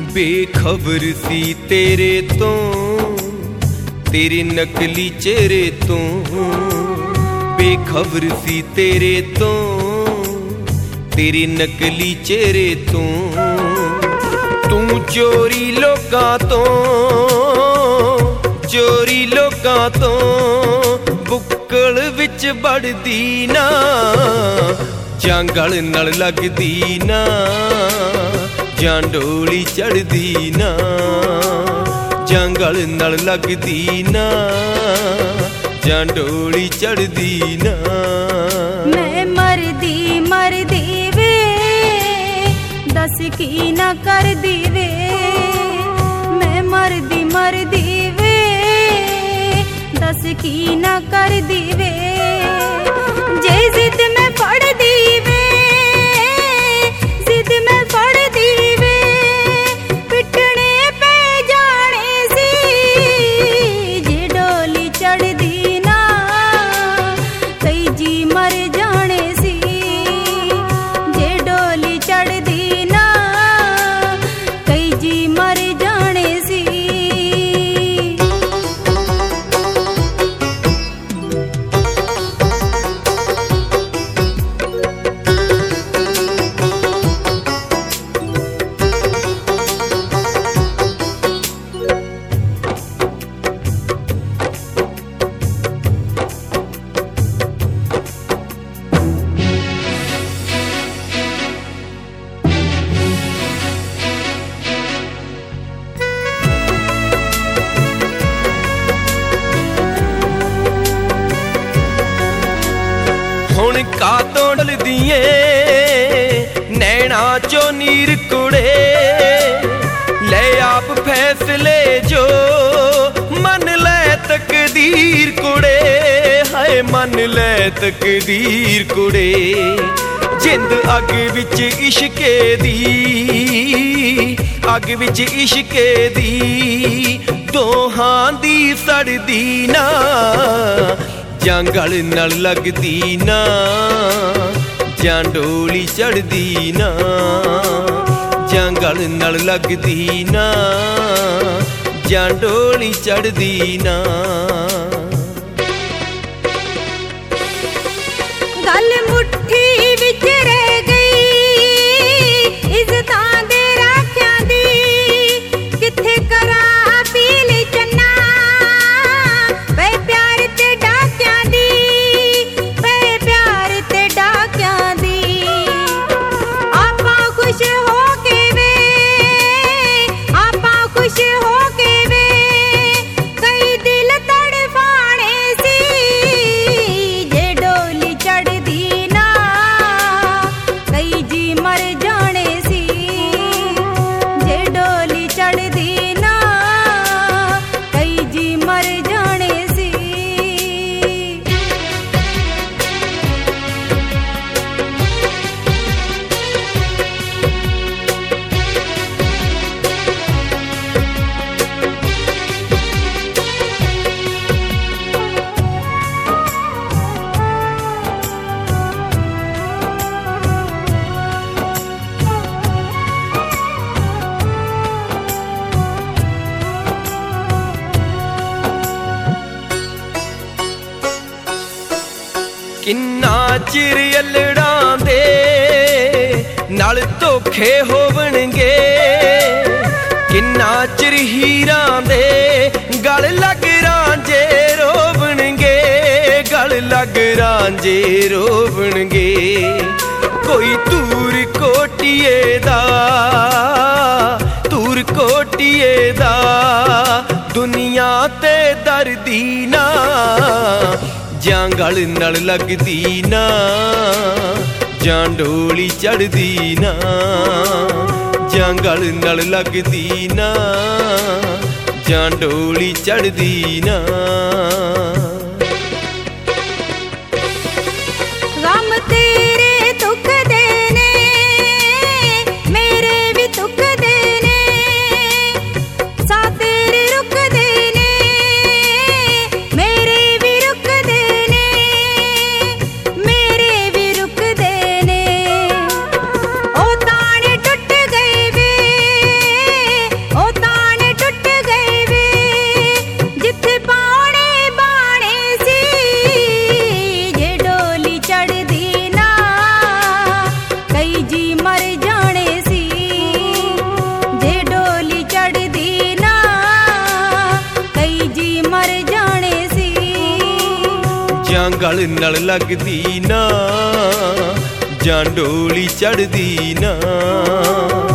बेखबर सी तेरे तो, तेरे नकली चेहरे तो। बेखबर सी तेरे तो, तेरे नकली चेहरे तो। तू चोरी लोकां तो, चोरी लोकां तो बुक्कल विच बड़दी ना, जांगल नाल लगदी ना, जां डोली चढ़दी ना, जांगल नाल लगदी ना, जां डोली चढ़दी ना। मैं मरदी मरदी वे, दस की ना कर दी वे। मैं मरदी मरदी वे, दस की ना कर दी वे। जे जिद में फड़ दी वे, जिद में फड़ दी वे, पिटने पे जाने सी। जे डोली चढ़ दी ना, कई जी मर जाने सी। जे डोली चढ़ दी ना, कई जी मर जाने सी। हुण कातों ढलदिए नैना चो नीर कुड़े, ले आप फैसले जो मन ले तकदीर कुड़े। हाय मन ले तकदीर कुड़े। जिंद अग विच इश्के दी, अग विच इश्के दी, दोहां दी सड़दी ना, जांगल नाल लगदी ना, जां डोली चढ़दी ना, जांगल नाल लगदी ना, जां डोली चढ़दी ना। गल मुट्ठी विच रह गई इज़्ज़तां दे राखियां दी, किथे करा अपील चन्ना, वे प्यार ते डाकियां दी, वे प्यार ते डाकियां दी। आपां खुश हो के वे, आपां खुश हो के वे, कई दिल तड़फाने सी। जे डोली चढ़दी ना, कई जी मर जाने सी। जे डोली चढ़दी ना, कई जी मर जाने सी। किन्ना चिर अल्लड़ां दे नाल धोखे होवणगे, किन्ना चिर हीरां दे गल लग रांझे रोवणगे, गल लग रांझे रोवणगे। कोई तूर कोटिए दा, तूर कोटिए दा, दुनिया ते दर्दी ना, जांगल नाल लगदी ना, जां डोली चढ़दी ना, जांगल नाल लगदी ना, जां डोली चढ़दी ना। गम तेरे दुख देने, मेरे भी दुख देने, सा तेरे रुक देने, मेरे भी रुक देने, मेरे भी रुक देने। ओ ताने टूट गए वे, ਗਲ ਨਾਲ ਲੱਗਦੀ ਨਾ ਜਾਂ ਡੋਲੀ ਚੜਦੀ ਨਾ।